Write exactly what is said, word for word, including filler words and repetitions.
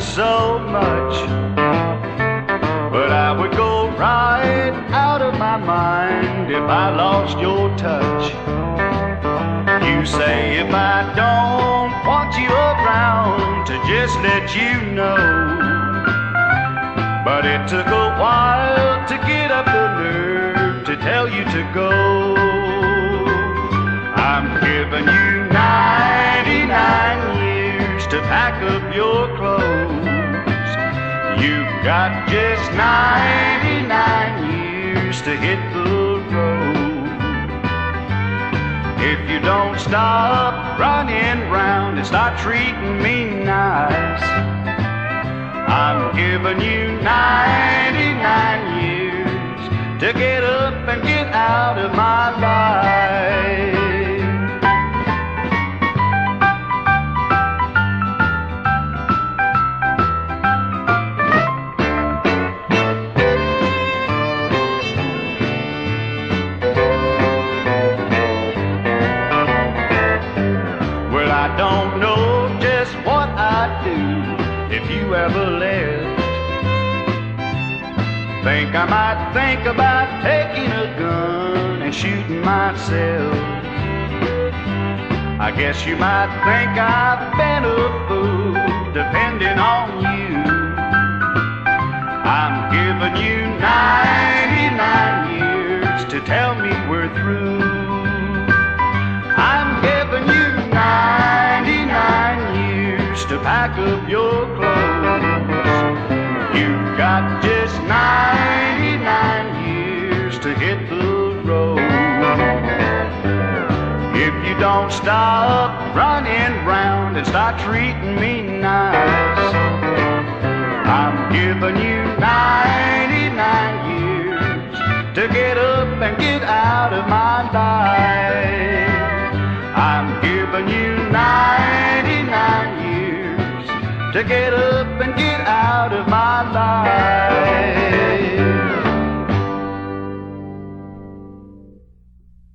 so much, but I would go right out of my mind if I lost your touch. You say if I don't want you around to just let you know, but it took a while to get up the nerve to tell you to go. I'm giving you ninety-nine years to pack up your clothes. You've got just ninety-nine years to hit the road. If you don't stop running round and start treating me nice, I'm giving you ninety-nine years to get up and get out of my life. Well, I don't know just what I'd do if you ever left. Think I might think about taking a gun and shooting myself. I guess you might think I've been a fool depending on you. I'm giving you ninety-nine years to tell me we're through. I'm giving you ninety-nine years to pack up your clothes. You've got just ninety-nine years to hit the road. If you don't stop running round and start treating me nice, I'm giving you ninety-nine years to get up and get out of my life. I'm giving you ninety-nine years to get up and get out of my life.